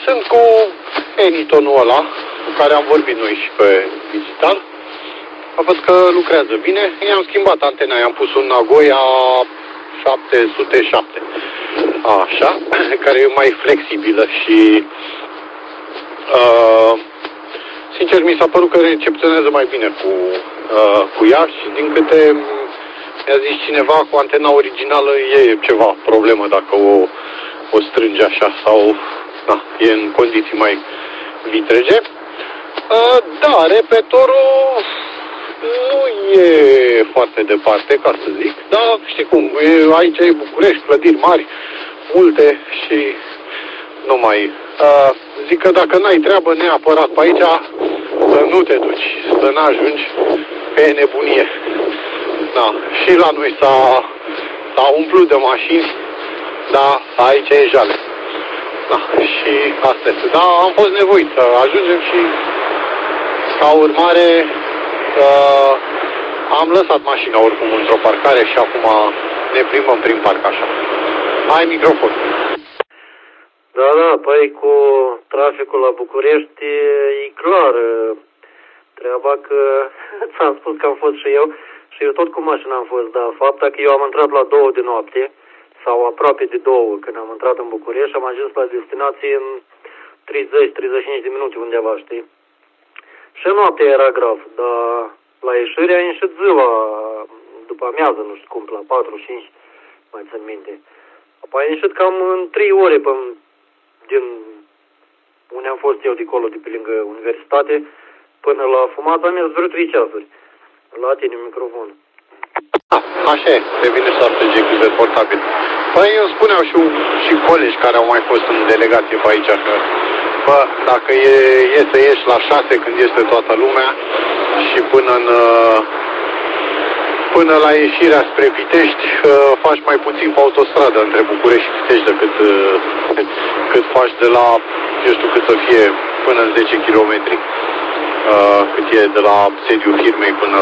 Sunt cu Enitonul ăla, cu care am vorbit noi și pe digital. Văd că lucrează bine. I-am schimbat antena, i-am pus un Nagoya 707. Așa, care e mai flexibilă și sincer mi s-a părut că recepționează mai bine cu ea și din câte mi-a zis cineva, cu antena originală e ceva problemă dacă o strânge așa sau e în condiții mai vitrege. Da, repetorul nu e foarte departe, ca să zic, dar știi cum, aici e București, clădiri mari, multe și nu mai... zic că dacă n-ai treabă neapărat pe aici, să nu te duci, să n-ajungi pe nebunie. Da, și la noi s-a umplut de mașini, dar aici e jale. Da, și asta este. Da, am fost nevoit să ajungem și ca urmare am lăsat mașina oricum într-o parcare și acum ne plimbăm prin parc așa. Ai microfon. Da, păi cu traficul la București e clar treaba că ți-am spus că am fost și eu tot cu mașina am fost, dar fapta că eu am intrat la 2 de noapte sau aproape de 2 când am intrat în București și am ajuns la destinație în 30-35 de minute undeva, știi? Și noaptea era grav, dar la ieșire a ieșit ziua, după amiază, nu știu cum, la 4-5, mai țin minte. Apoi a ieșit cam în 3 ore din unde am fost eu de acolo, de pe lângă universitate, până la fumat am mers vreo 3 ceasuri. La tine microfon. Așa e, devine să artege cu portabil. Păi îmi spuneau și colegi care au mai fost în delegație pe aici că dacă e să ieși la 6 când este toată lumea și până la ieșirea spre Pitești faci mai puțin pe autostradă între București și Pitești decât cât faci de la, eu știu cât să fie, până în 10 km, cât e de la sediul firmei până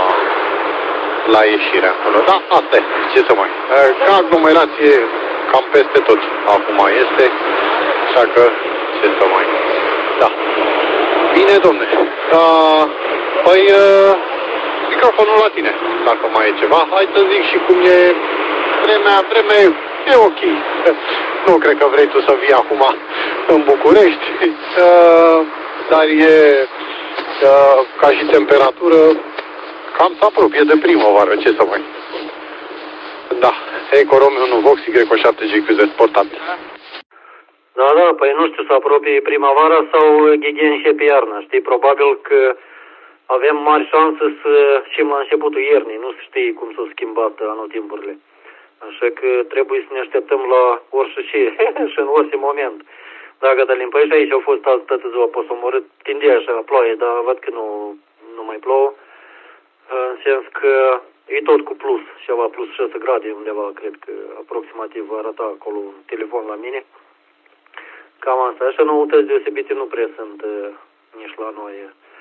la ieșirea acolo. Da, asta e, ce să mai. Ca aglomerație cam peste tot acum este, așa că ce să mai. Da. Bine, domne. Păi, microfonul la tine, dacă mai e ceva. Hai să zic și cum e vremea e ok. Nu cred că vrei tu să vii acum în București, dar e ca și temperatură cam se apropie de primăvară, ce să mai. Da, Eco Romeo 1 Vox Y7 GQZ portabil. Da, păi nu știu, să apropie primăvara sau ghighe începe iarna, știi? Probabil că avem mari șanse să știm la începutul iernii, nu se știe cum s-au schimbat anotimpurile. Așa că trebuie să ne așteptăm la orice și în orice moment. Da, Cătălin, păi și aici au fost azi toată ziua posomorât, tindea așa ploaie, dar văd că nu mai plouă. În sens că e tot cu plus, ceva plus 6 grade undeva, cred că aproximativ arăta acolo un telefon la mine. Cam asta, așa noutăți deosebite nu prea sunt nici la noi.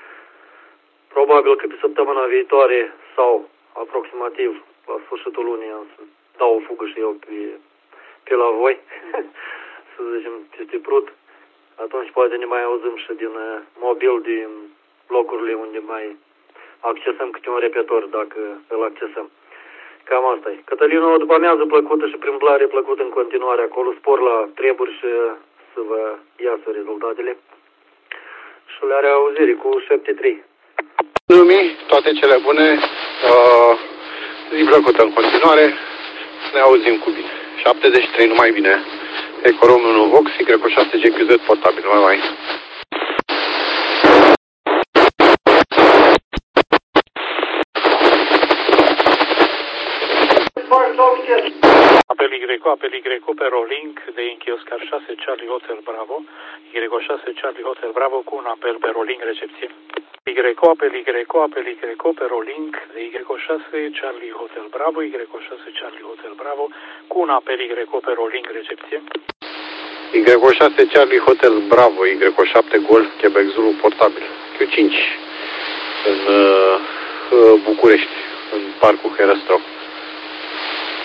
Probabil că pe săptămâna viitoare sau aproximativ la sfârșitul lunii am să dau o fugă și eu pe la voi, să zicem peste Prut. Atunci poate ne mai auzim și din mobil, din locurile unde mai accesăm câte un repetor, dacă îl accesăm. Cam asta e. Cătălin, o după amiază plăcută și plimbare plăcută în continuare acolo, spor la treburi și să vă iasă rezultatele. Și la reauzire cu 73. Lumii, toate cele bune, zi plăcută în continuare, ne auzim cu bine. 73, numai bine. Eco Romeo 1 Vox Y7 GQZ portabil, mai. Apel Y pe Rolink de Inchi Oscar 6 Charlie Hotel Bravo, Y6 Charlie Hotel Bravo cu un apel pe Rolink recepție. Apel Y pe Rolink de Y6 Charlie Hotel Bravo, Y6 Charlie Hotel Bravo cu un apel Y pe Rolink recepție. Y6 Charlie Hotel Bravo, Y7 Golf Quebec Zulu portabil, Q5 în București, în Parcul Herăstrău.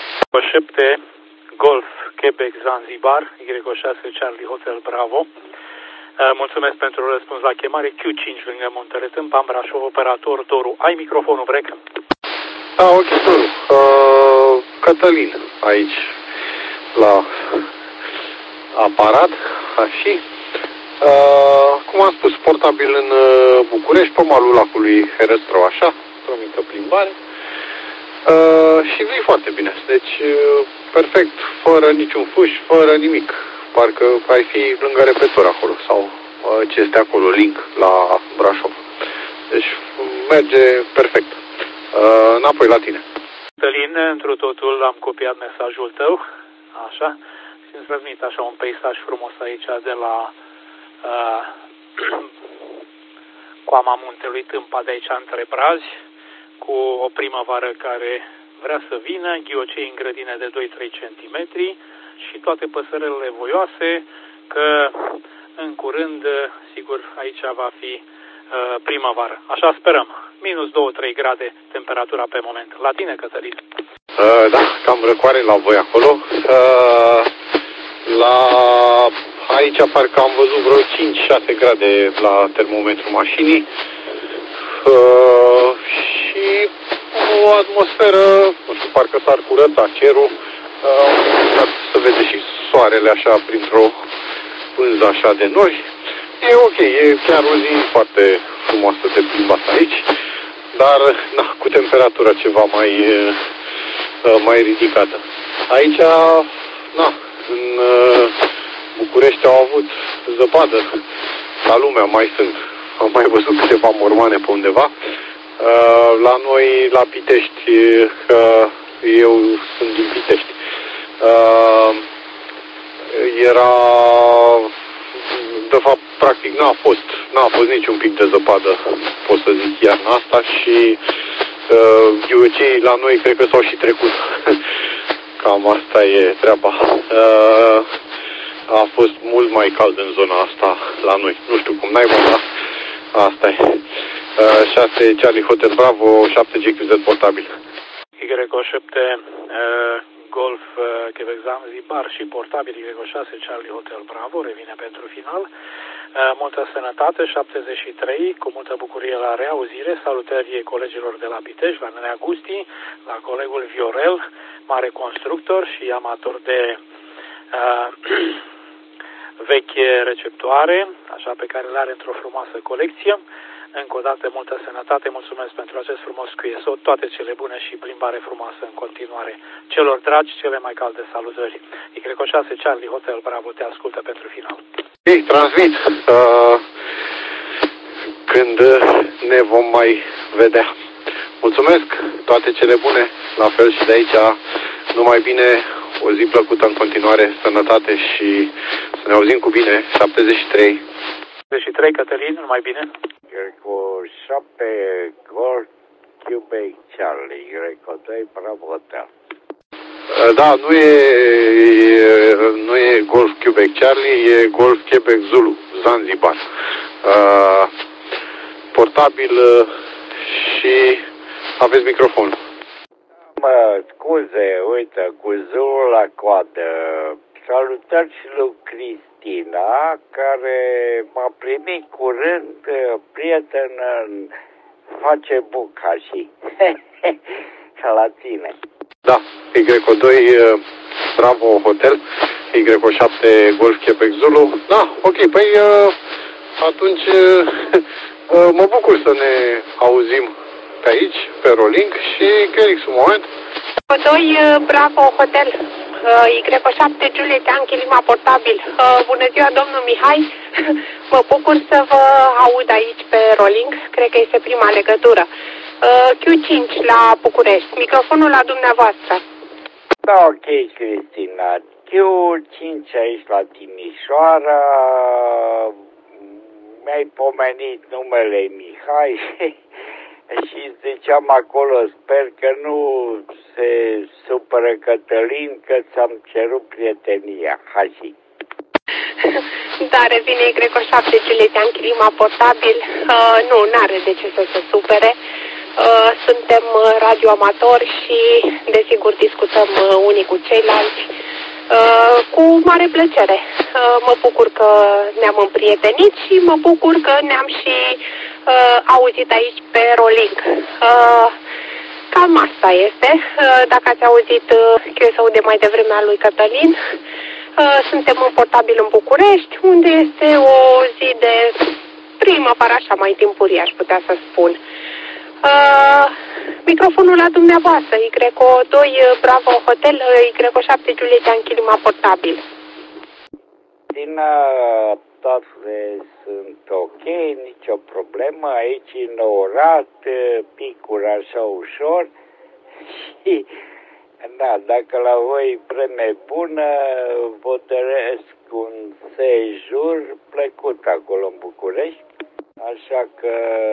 7 Golf Quebec Zanzibar, Y6 Charlie Hotel Bravo, Mulțumesc pentru răspuns la chemare. Q5 lângă Muntele Tâmpa, Brașov, operator Doru. Ai microfonul, Brec? Ok, Doru. Cătălin, aici, la aparat, și cum am spus, portabil în București, pe malul lacului Herăstrău, așa, o mică plimbare. Și vii foarte bine. Deci, perfect, fără niciun fâș, fără nimic. Parcă ai fi lângă repetitor acolo sau ce este acolo, link la Brașov. Deci merge perfect. Înapoi la tine. Cătălin, întru totul am copiat mesajul tău, așa, și îți transmit așa un peisaj frumos aici de la coama Muntelui Tâmpa, de aici între Brazi, cu o primăvară care vrea să vină, ghiocei în grădine de 2-3 cm și toate păsărelele voioase, că în curând, sigur, aici va fi primăvară. Așa sperăm. Minus 2-3 grade temperatura pe moment. La tine, Cătălin? Da, cam răcoare la voi acolo. Aici parcă am văzut vreo 5-6 grade la termometru mașinii. Și o atmosferă, nu știu, parcă s-ar curăța cerul. Se vede și soarele așa printr-o pânză așa de nori. E ok, e chiar o zi foarte frumoasă de plimbat aici, dar cu temperatura ceva mai ridicată. Aici, în București au avut zăpadă, ca lumea mai sunt. Am mai văzut câteva mormane pe undeva. La noi, la Pitești, eu sunt din Pitești, era, de fapt, practic n-a fost niciun pic de zăpadă, pot să zic, iarna asta și ghiocei la noi cred că s-au și trecut. Cam asta e treaba. A fost mult mai cald în zona asta la noi. Nu știu cum naiba, dar asta e. 6 Charlie Hotel Bravo, 7 GQZ portabil. Y7 Golf Quebec Zanzibar și portabil Y6 Charlie Hotel Bravo revine pentru final. Multă sănătate, 73, cu multă bucurie la reauzire. Salutări colegilor de la Pitești, la Nenea Gusti, la colegul Viorel, mare constructor și amator de vechi receptoare, așa, pe care le are într-o frumoasă colecție. Încă o dată, multă sănătate, mulțumesc pentru acest frumos QSO, toate cele bune și plimbare frumoasă în continuare. Celor dragi, cele mai calde salutări. Y6 Charlie Hotel Bravo te ascultă pentru final. Ei, transmit. Când ne vom mai vedea. Mulțumesc, toate cele bune, la fel și de aici, numai bine, o zi plăcută în continuare, sănătate și să ne auzim cu bine. 73. 73, Cătălin, numai bine. Cu 7 Golf Quebec Charlie, Greco 2 Bravo Hotel. Da, nu e Golf Quebec Charlie, e Golf Quebec Zulu, Zanzibar. Portabil și aveți microfonul. Mă scuze, uite, cu Zulu la coadă. Salutări și lui Cristina, care m-a primit curând prietenă în Facebook și la tine. Da, Y2 Bravo Hotel, Y7 Golf Quebec Zulu. Da, ok, păi atunci mă bucur să ne auzim pe aici, pe Rolling și Felix, un moment. Y2 Bravo Hotel, Y7 Juliet Yankee Lima portabil. Bună ziua, domnul Mihai. Mă bucur să vă aud aici pe Rolling, cred că este prima legătură. Q5 la București, microfonul la dumneavoastră. Da, ok, Cristina. Q5 aici la Timișoara. Mi-ai pomenit numele Mihai și ziceam acolo, sper că nu se supără Cătălin că ți-am cerut prietenia. Hași. Da, revine Y7 Juliet Yankee Lima portabil. Nu, n-are de ce să se supere. Suntem radioamatori și desigur discutăm unii cu ceilalți. Cu mare plăcere. Mă bucur că ne-am împrietenit și mă bucur că ne-am și auzit aici pe Rolink. Cam asta este. Dacă ați auzit QSO de mai devreme al lui Cătălin, suntem în Portabil în București, unde este o zi de primăvară, așa mai timpurie, aș putea să spun. Microfonul la dumneavoastră, Y2 Bravo Hotel, Y7 Juliet Anchilima Portabil. Din toate sunt ok, nicio problemă, aici înorat, picuri așa ușor și da, dacă la voi vreme bună, vă doresc un sejur plăcut acolo în București, așa că...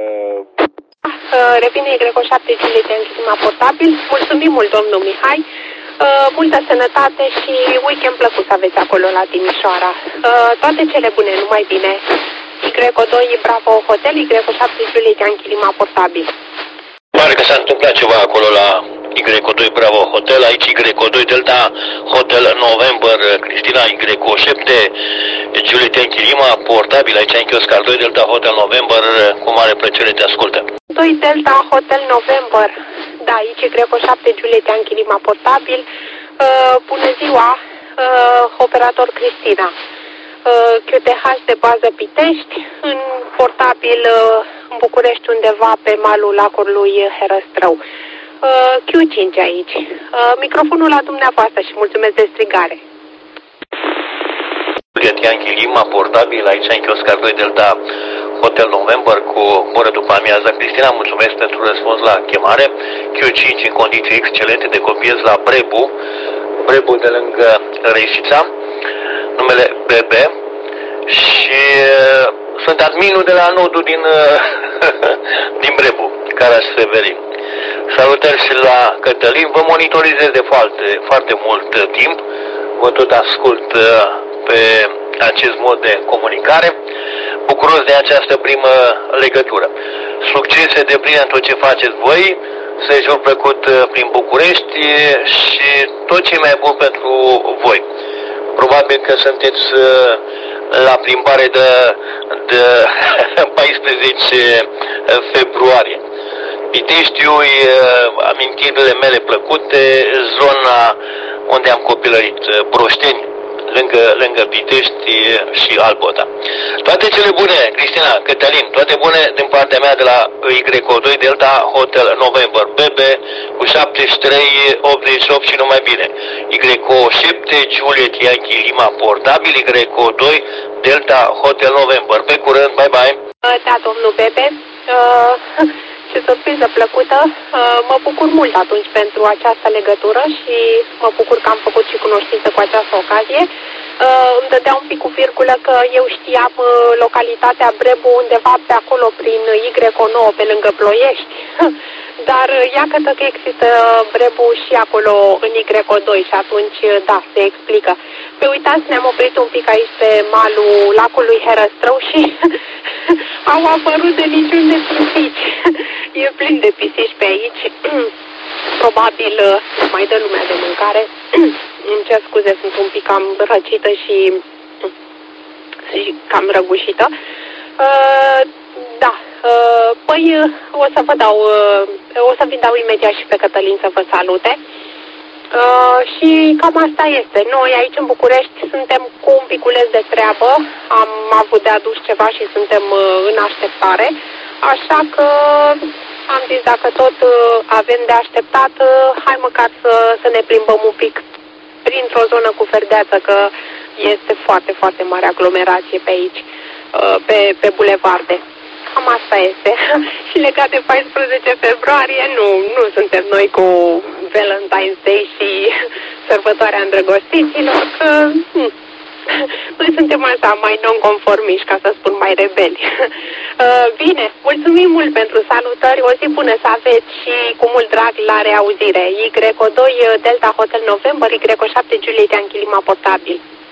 Revine Y7 Juliet Anchilima Portabil, mulțumim mult domnul Mihai. Multă sănătate și weekend plăcut să aveți acolo la Timișoara. Toate cele bune, numai bine. Y2 Bravo Hotel, Y7 Juliet Anchilima Portabil. Pare că s-a întâmplat ceva acolo la Y2 Bravo Hotel, aici Y2 Delta Hotel November, Cristina Y7 Juliet Anchilima Portabil, aici în Chioscar 2 Delta Hotel November, cu mare plăcere te ascultă. 2 Delta Hotel November, da, aici Y7 Juliet Anchilima Portabil. Bună ziua, operator Cristina. QTH de bază Pitești, în Portabil în București, undeva pe malul lacului Herăstrău. Q5 aici. Microfonul la dumneavoastră și mulțumesc de strigare. Juliet Anchilima Portabil, aici în Chioscar 2 Delta Hotel November, cu oră după amiaza. Cristina, mulțumesc pentru răspuns la chemare. Q5 în condiții excelente de copiez la Brebu de lângă Reșița, numele BB, și sunt adminul de la nodul din Brebu, Caras Severin. Salutări și la Cătălin, vă monitorizez de foarte mult timp, vă tot ascult pe acest mod de comunicare, bucuros de această primă legătură. Succese de plin în tot ce faceți voi, sejur plăcut prin București și tot ce mai bun pentru voi. Probabil că sunteți la plimbare de 14 februarie. Piteștiu, amintirile mele plăcute, zona unde am copilărit, Broșteni, lângă Pitești și Albota. Toate cele bune, Cristina, Cătălin, toate bune din partea mea de la Y2 Delta Hotel November BB cu 7388 și numai bine. Y7 Juliet Anchilima Portabil, Y2 Delta Hotel November. Pe curând, bye bye. Da, domnul Bebe, ce surpriză plăcută. Mă bucur mult atunci pentru această legătură și mă bucur că am făcut și cunoștință cu această ocazie. Îmi dădea un pic cu virgulă că eu știam localitatea Brebu undeva pe acolo prin Y9 pe lângă Ploiești. Dar iată că există Brebu și acolo în Y2 și atunci, da, se explică. Pe uitați, ne-am oprit un pic aici pe malul lacului Herăstrău și au apărut de niciun de pisici. E plin de pisici pe aici. Probabil mai dă lumea de mâncare. Îmi cer scuze, sunt un pic cam răcită și cam răgușită. Da, păi o să vi dau imediat și pe Cătălin să vă salute. Și cam asta este. Noi aici în București suntem cu un piculeț de treabă. Am avut de adus ceva și suntem în așteptare. Așa că am zis, dacă tot avem de așteptat, hai măcar să ne plimbăm un pic printr-o zonă cu ferdeață, că este foarte, foarte mare aglomerație pe aici, pe bulevarde. Cam asta este. Și legat de 14 februarie, nu suntem noi cu Valentine's Day și sărbătoarea îndrăgostiților, că noi suntem așa mai non-conformiști, ca să spun mai rebeli. Bine, mulțumim mult pentru salutări, o zi bună să aveți și cu mult drag la reauzire. Y2 Delta Hotel November, Y7 Juliet Anchilima Portabil.